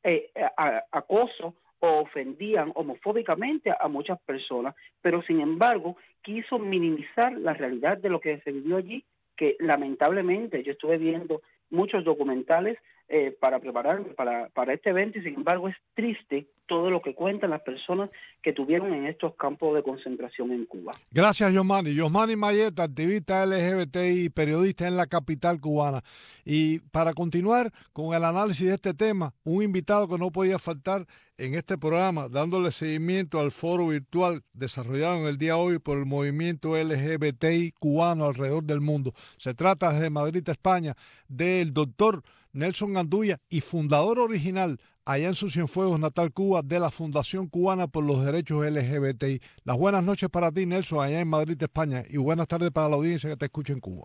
acoso o ofendían homofóbicamente a muchas personas, pero sin embargo quiso minimizar la realidad de lo que se vivió allí, que lamentablemente yo estuve viendo muchos documentales para prepararme para este evento y sin embargo es triste todo lo que cuentan las personas que tuvieron en estos campos de concentración en Cuba. Gracias, Yosmani. Yosmani Mayeta, activista LGBTI y periodista en la capital cubana. Y para continuar con el análisis de este tema, un invitado que no podía faltar en este programa, dándole seguimiento al foro virtual desarrollado en el día de hoy por el movimiento LGBTI cubano alrededor del mundo. Se trata desde Madrid, España, del doctor Nelson Gandulla y fundador original allá en su Cienfuegos natal Cuba de la Fundación Cubana por los Derechos LGBTI. Las buenas noches para ti, Nelson, allá en Madrid, España, y buenas tardes para la audiencia que te escucha en Cuba.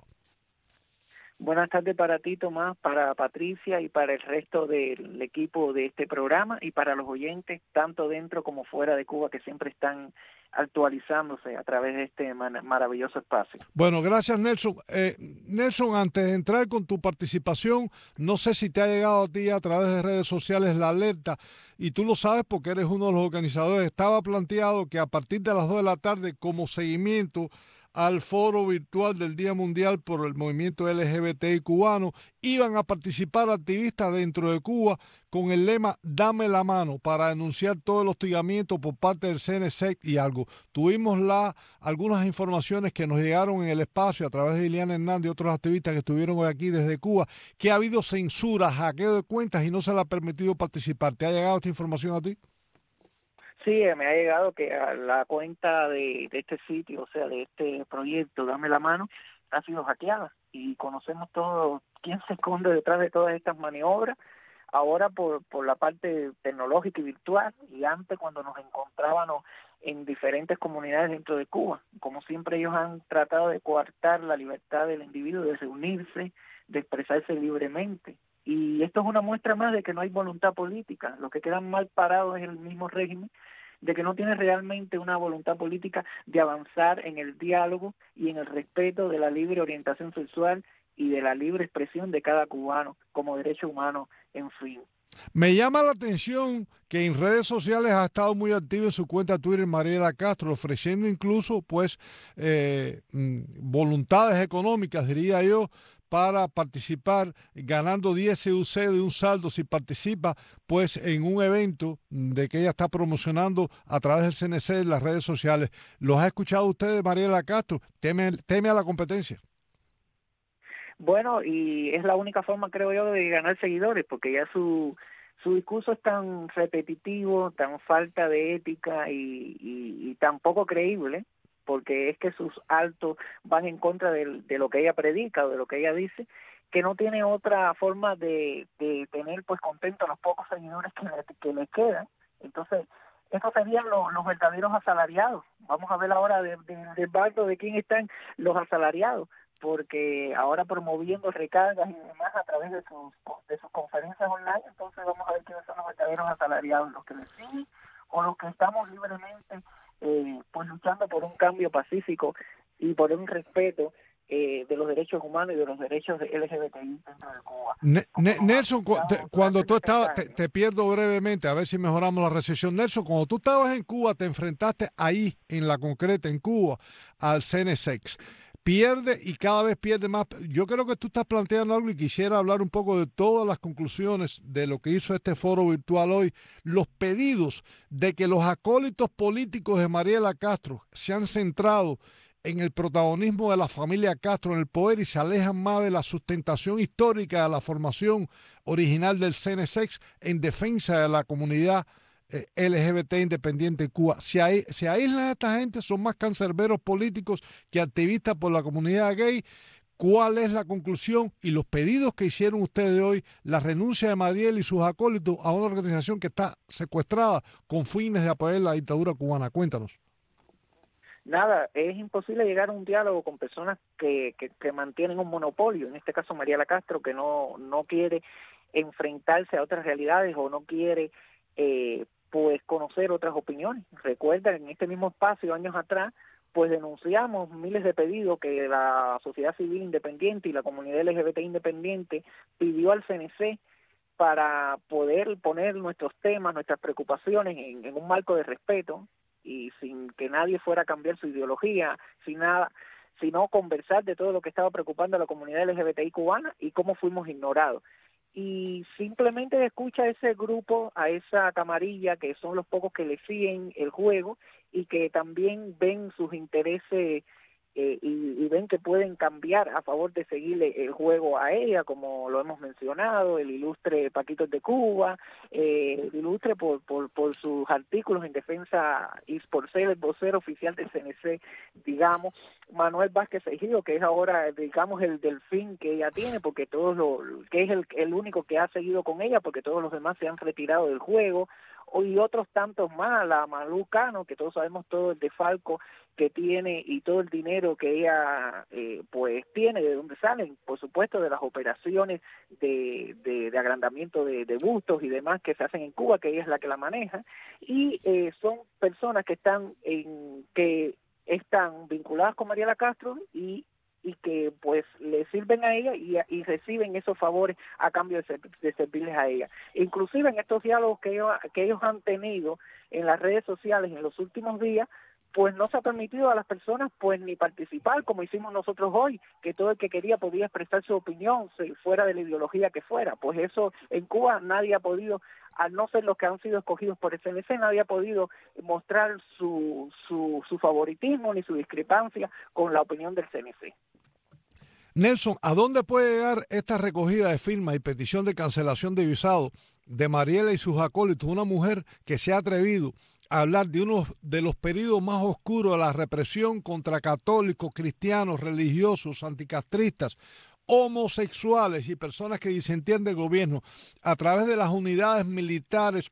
Buenas tardes para ti, Tomás, para Patricia y para el resto del equipo de este programa y para los oyentes, tanto dentro como fuera de Cuba, que siempre están actualizándose a través de este maravilloso espacio. Bueno, gracias, Nelson. Nelson, antes de entrar con tu participación, no sé si te ha llegado a ti a través de redes sociales la alerta, y tú lo sabes porque eres uno de los organizadores. Estaba planteado que a partir de las 2 de la tarde, como seguimiento al foro virtual del Día Mundial por el movimiento LGBTI cubano, iban a participar activistas dentro de Cuba con el lema "Dame la mano", para denunciar todo el hostigamiento por parte del CNSET y algo. Tuvimos algunas informaciones que nos llegaron en el espacio a través de Iliana Hernández y otros activistas que estuvieron hoy aquí desde Cuba, que ha habido censura, hackeo de cuentas y no se le ha permitido participar. ¿Te ha llegado esta información a ti? Sí, me ha llegado que a la cuenta de este sitio, o sea, de este proyecto, Dame la Mano, ha sido hackeada y conocemos todos quién se esconde detrás de todas estas maniobras, ahora por la parte tecnológica y virtual, y antes cuando nos encontrábamos en diferentes comunidades dentro de Cuba. Como siempre ellos han tratado de coartar la libertad del individuo de reunirse, de expresarse libremente. Y esto es una muestra más de que no hay voluntad política. Los que quedan mal parados es el mismo régimen, de que no tiene realmente una voluntad política de avanzar en el diálogo y en el respeto de la libre orientación sexual y de la libre expresión de cada cubano como derecho humano, en fin. Me llama la atención que en redes sociales ha estado muy activa en su cuenta Twitter Mariela Castro, ofreciendo incluso pues voluntades económicas, diría yo, para participar, ganando 10 CUC de un saldo si participa pues en un evento de que ella está promocionando a través del CNC en las redes sociales. ¿Los ha escuchado usted, Mariela Castro? ¿Teme a la competencia? Bueno, y es la única forma, creo yo, de ganar seguidores, porque ya su discurso es tan repetitivo, tan falta de ética y tan poco creíble, porque es que sus actos van en contra de lo que ella predica o de lo que ella dice, que no tiene otra forma de tener pues contento a los pocos seguidores que le quedan. Entonces, estos serían los verdaderos asalariados. Vamos a ver ahora del bando de quién están los asalariados, porque ahora promoviendo recargas y demás a través de sus conferencias online, entonces vamos a ver quiénes son los verdaderos asalariados, los que les siguen o los que estamos libremente pues luchando por un cambio pacífico y por un respeto de los derechos humanos y de los derechos de LGBTI dentro de Cuba. Nelson, cuando tú estabas, te pierdo brevemente, a ver si mejoramos la recepción. Nelson, cuando tú estabas en Cuba, te enfrentaste ahí, en la concreta, en Cuba, al CNSX. Pierde y cada vez pierde más. Yo creo que tú estás planteando algo y quisiera hablar un poco de todas las conclusiones de lo que hizo este foro virtual hoy. Los pedidos de que los acólitos políticos de Mariela Castro se han centrado en el protagonismo de la familia Castro en el poder y se alejan más de la sustentación histórica de la formación original del CNSX en defensa de la comunidad LGBT independiente en Cuba. Se aíslan a esta gente, son más cancerberos políticos que activistas por la comunidad gay. ¿Cuál es la conclusión y los pedidos que hicieron ustedes hoy, la renuncia de Mariela y sus acólitos a una organización que está secuestrada con fines de apoyar la dictadura cubana? Cuéntanos. Nada, es imposible llegar a un diálogo con personas que mantienen un monopolio, en este caso Mariela Castro, que no quiere enfrentarse a otras realidades o no quiere pues conocer otras opiniones. Recuerda, en este mismo espacio, años atrás, pues denunciamos miles de pedidos que la sociedad civil independiente y la comunidad LGBT independiente pidió al CNC para poder poner nuestros temas, nuestras preocupaciones en un marco de respeto y sin que nadie fuera a cambiar su ideología, sin nada, sino conversar de todo lo que estaba preocupando a la comunidad LGBTI cubana y cómo fuimos ignorados. Y simplemente escucha a ese grupo, a esa camarilla, que son los pocos que le siguen el juego y que también ven sus intereses y ven que pueden cambiar a favor de seguirle el juego a ella, como lo hemos mencionado, el ilustre Paquitos de Cuba, el ilustre por sus artículos en defensa y por ser el vocero oficial del CNC, digamos, Manuel Vázquez Ejido, que es ahora, digamos, el delfín que ella tiene, porque que es el único que ha seguido con ella, porque todos los demás se han retirado del juego, y otros tantos más, la Malú Cano, que todos sabemos todo el desfalco que tiene y todo el dinero que ella pues tiene, de dónde salen, por supuesto, de las operaciones de agrandamiento de bustos y demás que se hacen en Cuba, que ella es la que la maneja, y son personas que están vinculadas con Mariela Castro y que pues le sirven a ella y reciben esos favores a cambio de servirles a ella. Inclusive en estos diálogos que ellos han tenido en las redes sociales en los últimos días, pues no se ha permitido a las personas pues ni participar como hicimos nosotros hoy, que todo el que quería podía expresar su opinión fuera de la ideología que fuera. Pues eso en Cuba nadie ha podido, al no ser los que han sido escogidos por el CNC, nadie ha podido mostrar su favoritismo ni su discrepancia con la opinión del CNC. Nelson, ¿a dónde puede llegar esta recogida de firmas y petición de cancelación de visado de Mariela y sus acólitos? Una mujer que se ha atrevido a hablar de uno de los periodos más oscuros de la represión contra católicos, cristianos, religiosos, anticastristas, homosexuales y personas que disentían del gobierno a través de las unidades militares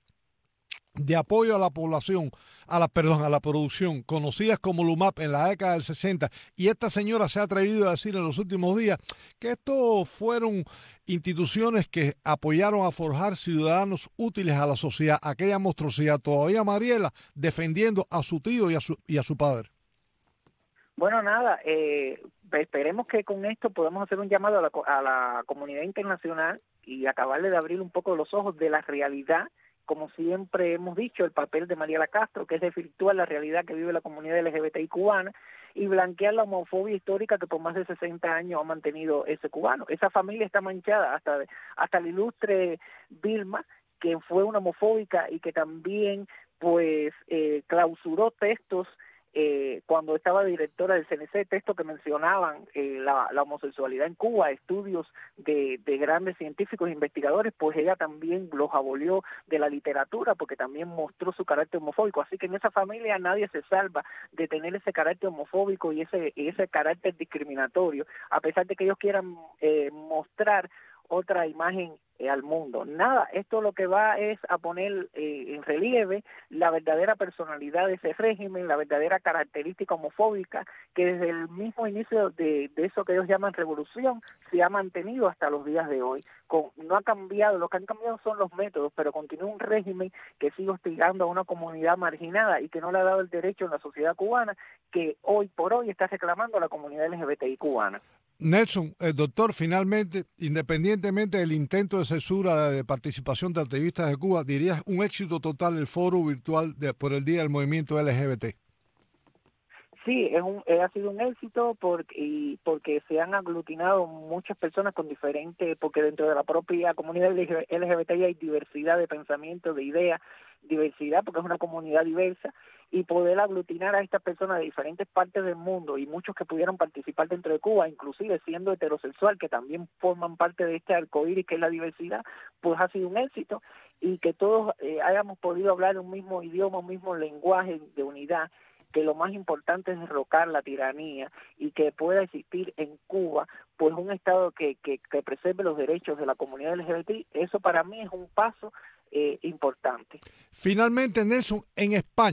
de apoyo a la población, a la producción, conocidas como LUMAP en la década del 60, y esta señora se ha atrevido a decir en los últimos días que estos fueron instituciones que apoyaron a forjar ciudadanos útiles a la sociedad, aquella monstruosidad. Todavía Mariela defendiendo a su tío y a su padre. Bueno, nada, esperemos que con esto podamos hacer un llamado a la comunidad internacional y acabarle de abrir un poco los ojos de la realidad. Como siempre hemos dicho, el papel de Mariela Castro, que es desvirtuar la realidad que vive la comunidad LGBTI cubana y blanquear la homofobia histórica que por más de 60 años ha mantenido ese cubano. Esa familia está manchada hasta la ilustre Vilma, que fue una homofóbica y que también pues clausuró textos cuando estaba directora del CNC, textos que mencionaban la homosexualidad en Cuba, estudios de grandes científicos e investigadores, pues ella también los abolió de la literatura porque también mostró su carácter homofóbico. Así que en esa familia nadie se salva de tener ese carácter homofóbico y ese carácter discriminatorio, a pesar de que ellos quieran mostrar otra imagen al mundo. Nada, esto lo que va es a poner en relieve la verdadera personalidad de ese régimen, la verdadera característica homofóbica que desde el mismo inicio de eso que ellos llaman revolución se ha mantenido hasta los días de hoy. No ha cambiado, lo que han cambiado son los métodos, pero continúa un régimen que sigue hostigando a una comunidad marginada y que no le ha dado el derecho en la sociedad cubana que hoy por hoy está reclamando a la comunidad LGBTI cubana. Nelson, doctor, finalmente, independientemente del intento de censura de participación de activistas de Cuba, ¿dirías un éxito total el foro virtual por el Día del Movimiento LGBT? Sí, ha sido un éxito porque se han aglutinado muchas personas con diferentes, porque dentro de la propia comunidad LGBTI hay diversidad de pensamiento, de ideas, diversidad porque es una comunidad diversa, y poder aglutinar a estas personas de diferentes partes del mundo y muchos que pudieron participar dentro de Cuba, inclusive siendo heterosexual, que también forman parte de este arcoíris que es la diversidad, pues ha sido un éxito, y que todos hayamos podido hablar un mismo idioma, un mismo lenguaje de unidad, que lo más importante es derrocar la tiranía y que pueda existir en Cuba pues un Estado que preserve los derechos de la comunidad LGBT. Eso para mí es un paso importante. Finalmente, Nelson, en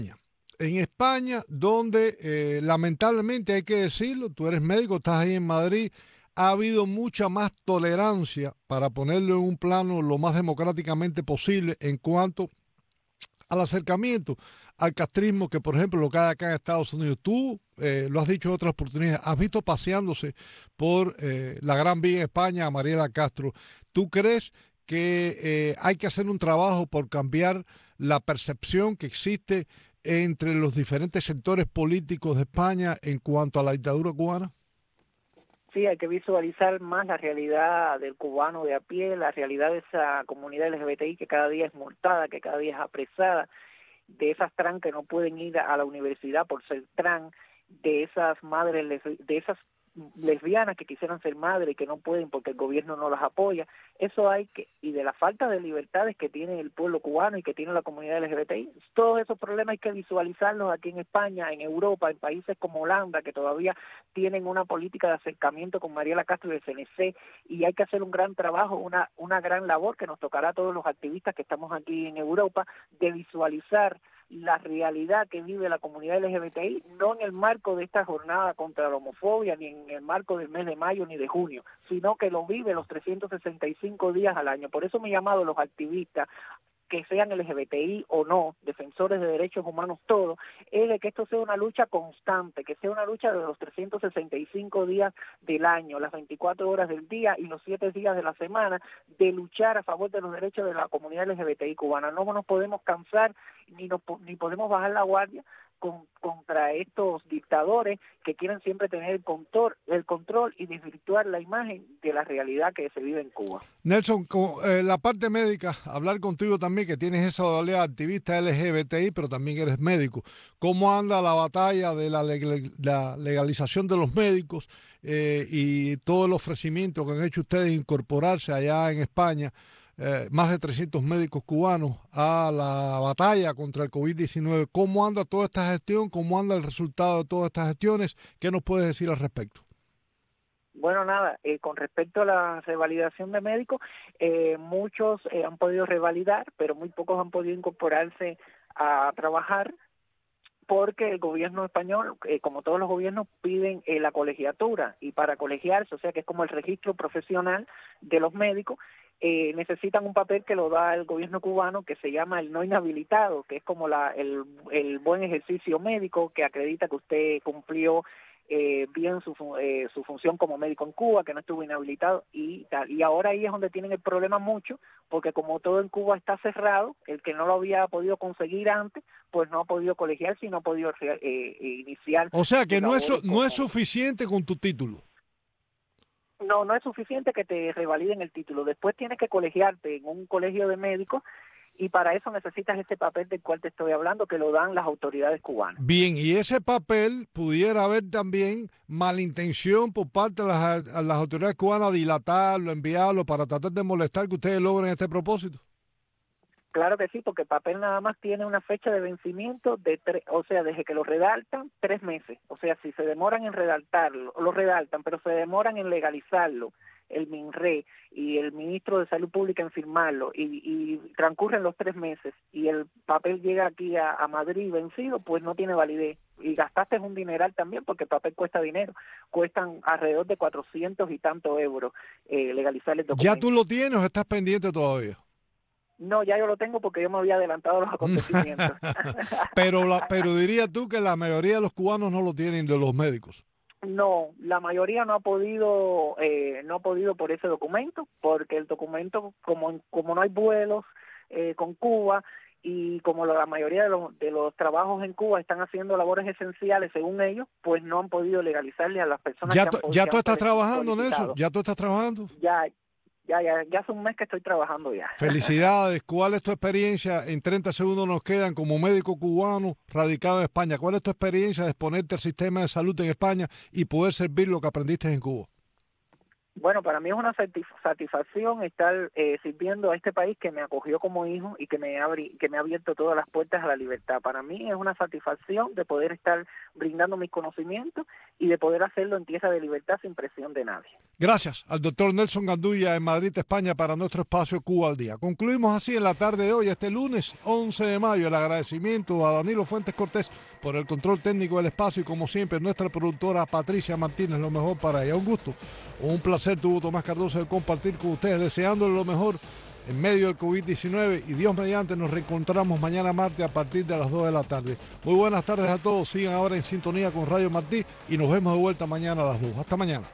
España, donde lamentablemente hay que decirlo, tú eres médico, estás ahí en Madrid, ha habido mucha más tolerancia, para ponerlo en un plano lo más democráticamente posible, en cuanto al acercamiento al castrismo, que por ejemplo lo que hay acá en Estados Unidos. Tú lo has dicho en otras oportunidades, has visto paseándose por la Gran Vía en España a Mariela Castro. ¿Tú crees que hay que hacer un trabajo por cambiar la percepción que existe entre los diferentes sectores políticos de España en cuanto a la dictadura cubana? Sí, hay que visualizar más la realidad del cubano de a pie, la realidad de esa comunidad LGBTI que cada día es multada, que cada día es apresada, de esas trans que no pueden ir a la universidad por ser trans, de esas madres, de esas lesbianas que quisieran ser madres y que no pueden porque el gobierno no las apoya. Eso hay que, y de la falta de libertades que tiene el pueblo cubano y que tiene la comunidad LGBTI, todos esos problemas hay que visualizarlos aquí en España, en Europa, en países como Holanda, que todavía tienen una política de acercamiento con Mariela Castro y el CNC, y hay que hacer un gran trabajo, una gran labor que nos tocará a todos los activistas que estamos aquí en Europa, de visualizar la realidad que vive la comunidad LGBTI, no en el marco de esta jornada contra la homofobia, ni en el marco del mes de mayo ni de junio, sino que lo vive los 365 días al año. Por eso me he llamado a los activistas, que sean LGBTI o no, defensores de derechos humanos todos, es de que esto sea una lucha constante, que sea una lucha de los 365 días del año, las 24 horas del día y los 7 días de la semana, de luchar a favor de los derechos de la comunidad LGBTI cubana. No nos podemos cansar ni podemos bajar la guardia contra estos dictadores que quieren siempre tener el control y desvirtuar la imagen de la realidad que se vive en Cuba. Nelson, con la parte médica, hablar contigo también, que tienes esa doble activista LGBTI, pero también eres médico. ¿Cómo anda la batalla de la legalización de los médicos y todo el ofrecimiento que han hecho ustedes de incorporarse allá en España más de 300 médicos cubanos a la batalla contra el COVID-19. ¿Cómo anda toda esta gestión? ¿Cómo anda el resultado de todas estas gestiones? ¿Qué nos puedes decir al respecto? Bueno, nada, con respecto a la revalidación de médicos, muchos han podido revalidar, pero muy pocos han podido incorporarse a trabajar, porque el gobierno español, como todos los gobiernos, piden la colegiatura, y para colegiarse, o sea que es como el registro profesional de los médicos, necesitan un papel que lo da el gobierno cubano, que se llama el no inhabilitado, que es como el buen ejercicio médico que acredita que usted cumplió bien su función como médico en Cuba, que no estuvo inhabilitado y tal. Y ahora ahí es donde tienen el problema mucho, porque como todo en Cuba está cerrado, el que no lo había podido conseguir antes, pues no ha podido colegiarse y no ha podido iniciar. O sea que no es suficiente con tu título. No es suficiente que te revaliden el título. Después tienes que colegiarte en un colegio de médicos, y para eso necesitas ese papel del cual te estoy hablando, que lo dan las autoridades cubanas. Bien, y ese papel pudiera haber también malintención por parte de las autoridades cubanas, dilatarlo, enviarlo para tratar de molestar que ustedes logren este propósito. Claro que sí, porque el papel nada más tiene una fecha de vencimiento o sea, desde que lo redactan, 3 meses. O sea, si se demoran en redactarlo, lo redactan, pero se demoran en legalizarlo, el MINRE y el ministro de Salud Pública en firmarlo, y transcurren los 3 meses y el papel llega aquí a Madrid vencido, pues no tiene validez. Y gastaste un dineral también, porque el papel cuesta dinero, cuestan alrededor de 400 y tantos euros legalizar el documento. ¿Ya tú lo tienes o estás pendiente todavía? No, ya yo lo tengo porque yo me había adelantado a los acontecimientos. pero dirías tú que la mayoría de los cubanos no lo tienen, de los médicos. No, la mayoría no ha podido por ese documento, porque el documento, como no hay vuelos con Cuba, y como la mayoría de los trabajos en Cuba están haciendo labores esenciales según ellos, pues no han podido legalizarle a las personas ¿Ya tú estás trabajando, Nelson? ¿Ya tú estás trabajando? Ya hace un mes que estoy trabajando ya. Felicidades. ¿Cuál es tu experiencia? En 30 segundos nos quedan como médico cubano radicado en España. ¿Cuál es tu experiencia de exponerte al sistema de salud en España y poder servir lo que aprendiste en Cuba? Bueno, para mí es una satisfacción estar sirviendo a este país que me acogió como hijo y que me ha abierto todas las puertas a la libertad. Para mí es una satisfacción de poder estar brindando mis conocimientos y de poder hacerlo en tierra de libertad sin presión de nadie. Gracias al doctor Nelson Gandulla en Madrid, España, para nuestro espacio Cuba al Día. Concluimos así en la tarde de hoy, este lunes 11 de mayo, el agradecimiento a Danilo Fuentes Cortés por el control técnico del espacio y, como siempre, nuestra productora Patricia Martínez, lo mejor para ella. Un gusto, un placer tuvo Tomás Cardoso de compartir con ustedes, deseándole lo mejor en medio del COVID-19, y Dios mediante nos reencontramos mañana martes a partir de las 2 de la tarde. Muy buenas tardes a todos, sigan ahora en sintonía con Radio Martí y nos vemos de vuelta mañana a las 2. Hasta mañana.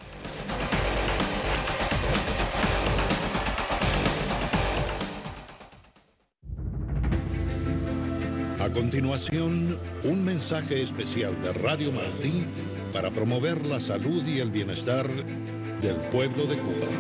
A continuación, un mensaje especial de Radio Martí para promover la salud y el bienestar del pueblo de Cuba.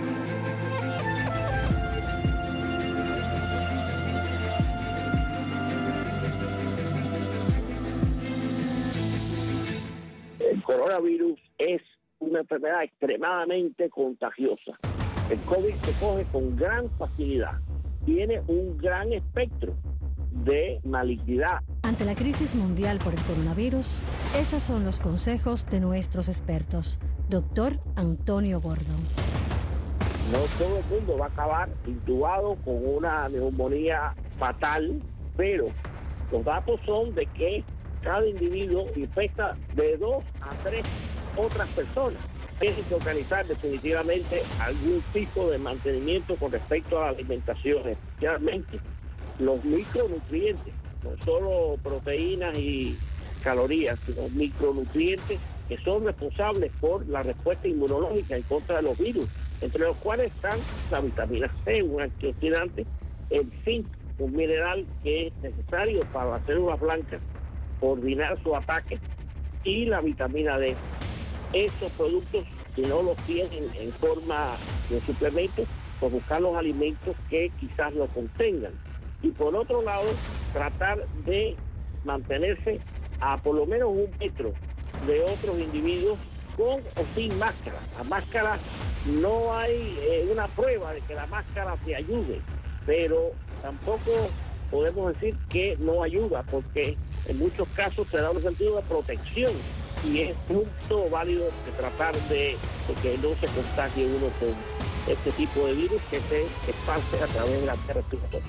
El coronavirus es una enfermedad extremadamente contagiosa. El COVID se coge con gran facilidad. Tiene un gran espectro de malignidad. Ante la crisis mundial por el coronavirus, esos son los consejos de nuestros expertos. Doctor Antonio Gordo. No todo el mundo va a acabar intubado con una neumonía fatal, pero los datos son de que cada individuo infecta de 2 a 3 otras personas. Tienen que organizar definitivamente algún tipo de mantenimiento con respecto a la alimentación, especialmente los micronutrientes, no solo proteínas y calorías, sino micronutrientes que son responsables por la respuesta inmunológica en contra de los virus, entre los cuales están la vitamina C, un antioxidante, el zinc, un mineral que es necesario para las células blancas coordinar su ataque, y la vitamina D. Estos productos, si no los tienen en forma de suplementos, pues buscar los alimentos que quizás lo contengan. Y por otro lado, tratar de mantenerse a por lo menos 1 metro de otros individuos con o sin máscara. La máscara, no hay una prueba de que la máscara te ayude pero tampoco podemos decir que no ayuda, porque en muchos casos se da un sentido de protección y es punto válido de tratar de que no se contagie uno con este tipo de virus que se esparce a través de la vía respiratoria.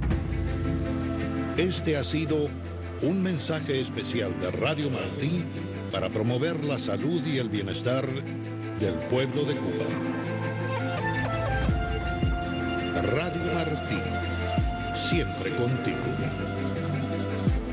Este ha sido un mensaje especial de Radio Martí para promover la salud y el bienestar del pueblo de Cuba. Radio Martí, siempre contigo.